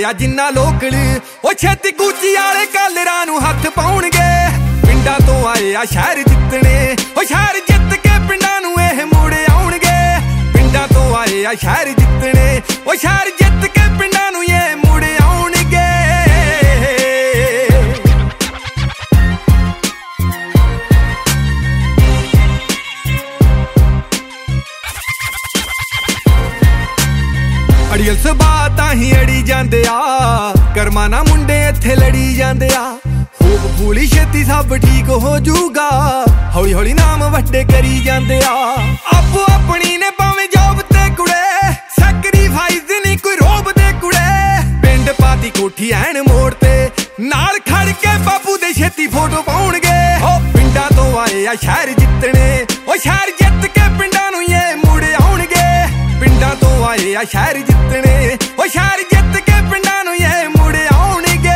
ਆ ਜਿੰਨਾ ਲੋਕਲ ਉਹ ਛੇਤੀ ਗੁੱਚੀ ਵਾਲੇ ਕਾਲਰਾਂ ਨੂੰ ਹੱਥ ਪਾਉਣਗੇ। ਪਿੰਡਾਂ ਤੋਂ ਆਏ ਆ ਸ਼ਹਿਰ ਜਿੱਤਣੇ, ਉਹ ਸ਼ਹਿਰ ਜਿੱਤ ਕੇ ਪਿੰਡਾਂ ਨੂੰ ਇਹ ਮੁੜ ਆਉਣਗੇ। ਪਿੰਡਾਂ ਤੋਂ ਆਏ ਆ ਸ਼ਹਿਰ ਜਿੱਤਣੇ, ਉਹ ਸ਼ਹਿਰ ਜਿੱਤ ਕੇ ਪਿੰਡਾਂ ਨੂੰ ਇਹ ਮੁੜ ਆਉਣਗੇ। ਅੜੀਅਲ ਸੁਭਾਅ ਤਾਂ ਹੀ ਅੜੀ ਜਾਂਦੇ ਆ, ਕਰਮਾਂ ਨਾਲ ਮੁੰਡੇ ਇੱਥੇ ਲੜੀ ਜਾਂਦੇ ਆ। ਹੋਪ ਫੂਲੀ ਛੇਤੀ ਸਭ ਠੀਕ ਹੋ ਜੂਗਾ, ਹੌਲੀ ਹੌਲੀ ਨਾਮ ਵੱਡੇ ਕਰੀ ਜਾਂਦੇ ਆ। ਆਪੋ ਆਪਣੀ ਨੇ ਭਾਵੇਂ ਜੋਬ ਤੇ ਕੁੜੇ, ਸੈਕਰੀਫਾਈਸ ਨਹੀਂ ਕੋਈ ਰੋਬ ਦੇ ਕੁੜੇ। ਪਿੰਡ ਪਾਤੀ ਕੋਠੀ ਐਨ ਮੋੜ ਤੇ, ਨਾਲ ਖੜ ਕੇ ਬਾਪੂ ਦੇ ਛੇਤੀ ਫੋਟੋ ਪਾਉਣਗੇ। ਉਹ ਪਿੰਡਾਂ ਤੋਂ ਆਏ ਆ ਸ਼ਹਿਰ ਜਿੱਤਣੇ, ਉਹ ਸ਼ਹਿਰ ਜਿੱਤ ਕੇ ਪਿੰਡਾਂ ਨੂੰ ਇਹ ਮੁੜ ਆਉਣਗੇ। ਪਿੰਡਾਂ ਤੋਂ ਆਏ ਆ ਸ਼ਹਿਰ ਜਿੱਤਣੇ, ਉਹ ਸ਼ਹਿਰ ਜਿੱਤ ਕੇ ਪਿੰਡਾਂ ਨੂੰ ਇਹ ਮੁੜ ਆਉਣਗੇ।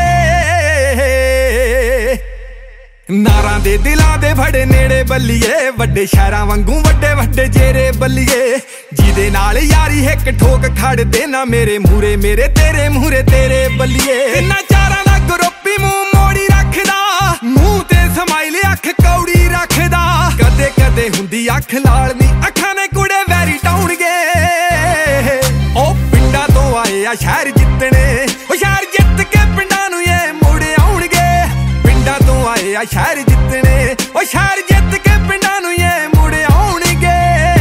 ਨਾਰਾਂ ਦੇ ਦਿਲਾਂ ਦੇ ਫੜੇ ਨੇੜੇ ਬੱਲੀਏ, ਵੱਡੇ ਸ਼ਹਿਰਾਂ ਵਾਂਗੂ ਵੱਡੇ ਵੱਡੇ ਜੇਰੇ ਬੱਲੀਏ। ਜਿਹਦੇ ਨਾਲ ਯਾਰੀ ਇੱਕ ਠੋਕ ਖੜਦੇ ਨਾ ਮੇਰੇ ਮੂਰੇ, ਮੇਰੇ ਤੇਰੇ ਮੂਰੇ ਤੇਰੇ ਬੱਲੀਏ। ਤਿੰਨਾਂ ਚਾਰਾਂ ਦਾ ਗਰੁੱਪ ਹੀ ਮੂੰਹ ਮੋੜੀ ਰੱਖਦਾ, ਮੂੰਹ ਤੇ ਸਮਾਈਲ ਅੱਖ ਕੌੜੀ ਰੱਖਦਾ। ਕਦੇ ਕਦੇ ਹੁੰਦੀ ਅੱਖ ਲਾਲ ਨੀ, ਅੱਖਾਂ ਨੇ ਕੁੜੇ ਵੈਰੀ ਟਾਉਣਗੇ। ਉਹ ਪਿੰਡਾਂ ਤੋਂ ਆਏ ਆ ਸ਼ਹਿਰ ਜਿੱਤਣੇ, ਉਹ ਸ਼ਹਿਰ ਜਿੱਤ ਕੇ ਪਿੰਡਾਂ ਨੂੰ ਇਹ ਮੁੜ ਆਉਣਗੇ। ਪਿੰਡਾਂ ਤੋਂ ਆਏ ਆ ਸ਼ਹਿਰ ਜਿੱਤਣੇ, ਉਹ ਸ਼ਹਿਰ ਜਿੱਤ ਕੇ ਪਿੰਡਾਂ ਨੂੰ ਇਹ ਮੁੜ ਆਉਣਗੇ।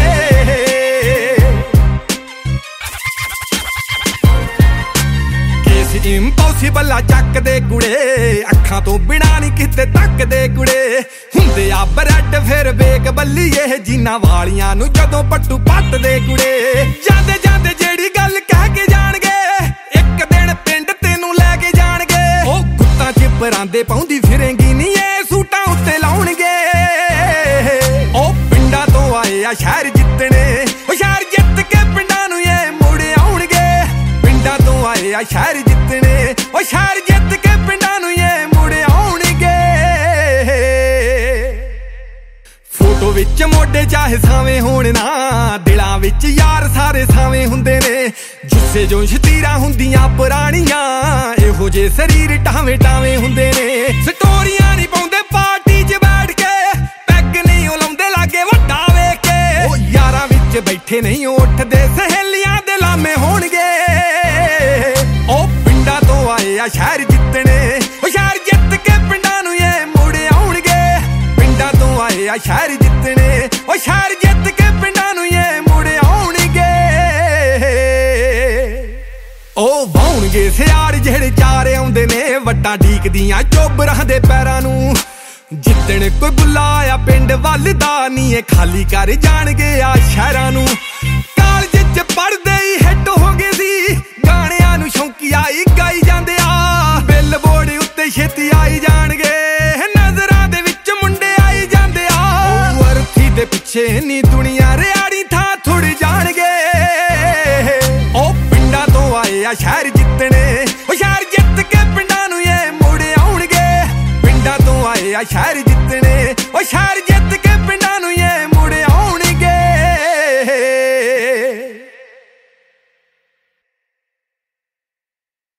ਕੇਸ ਇੰਪੋਸੀਬਲ ਆ ਚੱਕਦੇ ਕੁੜੇ, ਅੱਖਾਂ ਤੋਂ ਬਿਨਾਂ ਨਹੀਂ ਕਿਤੇ ਤੱਕਦੇ ਕੁੜੇ। ਹੁੰਦੇ ਆ ਬਰੈਡ ਫਿਰ ਬੇਕ ਬੱਲੀਏ, ਜਿਨ੍ਹਾਂ ਵਾਲੀਆਂ ਨੂੰ ਜਦੋਂ ਪੱਟੂ ਪੱਟਦੇ ਕੁੜੇ। ਜਾਂਦੇ ਜਾਂਦੇ ਜਿਹੜੀ ਗੱਲ ਕਹਿ ਕੇ ਜਾਣਗੇ, ਇੱਕ ਦਿਨ ਪਿੰਡ ਤੈਨੂੰ ਲੈ ਕੇ ਜਾਣਗੇ। ਉਹ ਗੁੱਤਾਂ ਚ ਪਰਾਂਦੇ ਪਾਉਂਦੀ ਫਿਰੇਂਗੀ ਨੀ, ਇਹ ਸੂਟਾਂ ਉੱਤੇ ਲਾਉਣਗੇ। ਉਹ ਪਿੰਡਾਂ ਤੋਂ ਆਏ ਆ ਸ਼ਹਿਰ ਜਿੱਤਣੇ, ਉਹ ਸ਼ਹਿਰ ਜਿੱਤ ਕੇ ਪਿੰਡਾਂ ਨੂੰ ਇਹ ਮੁੜ ਆਉਣਗੇ। ਪਿੰਡਾਂ ਤੋਂ ਆਏ ਆ ਸ਼ਹਿਰ ਜਿੱਤਣੇ, ਉਹ ਸ਼ਹਿਰ ਜਿੱਤ ਕੇ ਪਿੰਡਾਂ ਨੂੰ ਇਹ ਮੁੜ ਆਉਣਗੇ। ਫੋਟੋ ਵਿੱਚ ਮੋਢੇ ਚਾਹੇ ਸਾਵੇਂ ਹੋਣ ਨਾ, ਦਿਲਾਂ ਵਿੱਚ ਯਾਰ ਸਾਰੇ ਸਾਵੇਂ ਹੁੰਦੇ ਨੇ। ਜੁੱਸੇ ਜੋ ਸ਼ਤੀਰਾਂ ਹੁੰਦੀਆਂ ਪੁਰਾਣੀਆਂ, ਇਹੋ ਜੇ ਸਰੀਰ ਟਾਵੇਂ ਟਾਵੇਂ ਹੁੰਦੇ ਨੇ। ਸਟੋਰੀਆਂ ਨਹੀਂ ਪਾਉਂਦੇ ਪਾਰਟੀ 'ਚ ਬੈਠ ਕੇ, ਪੈਗ ਨਹੀਂ ਉਹ ਲਾਉਂਦੇ ਲਾਗੇ ਵੱਡਾ ਵੇਖ ਕੇ। ਉਹ ਯਾਰਾਂ ਵਿੱਚ ਬੈਠੇ ਨਹੀਂ ਉੱਠਦੇ, ਸਹੇਲੀਆਂ ਦੇ ਲਾਮੇ ਹੋਣਗੇ। ਉਹ ਪਿੰਡਾਂ ਤੋਂ ਆਏ ਆ ਸ਼ਹਿਰ ਜਿੱਤਣੇ, ਉਹ ਸ਼ਹਿਰ ਜਿੱਤ ਕੇ ਪਿੰਡਾਂ ਨੂੰ ਇਹ ਮੁੜ ਆਉਣਗੇ। ਪਿੰਡਾਂ ਤੋਂ ਆਏ ਆ ਸ਼ਹਿਰ ਜਿੱਤਣੇ, ਉਹ ਸ਼ਹਿਰ ਜਿੱਤ ਕੇ ਪਿੰਡਾਂ ਨੂੰ ਇਹ ਮੁੜ ਆਉਣਗੇ। ਉਹ ਵਾਉਣਗੇ ਸਿਆੜ ਜਿਹੜੇ ਚਾਰ ਆਉਂਦੇ ਨੇ, ਵੱਟਾਂ ਢੀਕਦੀਆਂ ਚੋਬਰਾਂ ਦੇ ਪੈਰਾਂ ਨੂੰ। ਜਿੱਦਣ ਕੋਈ ਬੁੱਲਾ ਆ ਪਿੰਡ ਵੱਲ ਦਾ ਨੀ, ਇਹ ਖਾਲੀ ਕਰ ਜਾਣਗੇ ਆ ਸ਼ਹਿਰਾਂ ਨੂੰ। ਕਾਲਜ 'ਚ ਪੜ੍ਹਦੇ ਹੀ ਹਿੱਟ ਹੋ ਗਏ ਸੀ, ਗਾਣਿਆਂ ਨੂੰ ਸ਼ੌਂਕੀ ਆਈ ਗਾਈ ਜਾਂਦੇ ਆ। ਬਿੱਲ ਬੋਰਡ ਉੱਤੇ ਛੇਤੀ ਆਈ ਜਾਣਗੇ, ਨਜ਼ਰਾਂ ਦੇ ਵਿੱਚ ਮੁੰਡੇ ਆਈ ਜਾਂਦੇ ਆ। ਵਰਥੀ ਦੇ ਪਿੱਛੇ ਨੀ ਦੁਨੀਆ ਰਿਆੜੀ ਥਾਂ ਥੁੜ ਜਾਣਗੇ। ਉਹ ਪਿੰਡਾਂ ਤੋਂ ਆਏ ਆ ਸ਼ਹਿਰ ਜਿੱਤਣੇ, ਉਹ ਸ਼ਹਿਰ ਜਿੱਤ ਕੇ ਪਿੰਡਾਂ ਨੂੰ ਇਹ ਮੁੜ ਆਉਣਗੇ। ਪਿੰਡਾਂ ਤੋਂ ਆਏ ਆ ਸ਼ਹਿਰ ਜਿੱਤਣੇ, ਉਹ ਸ਼ਹਿਰ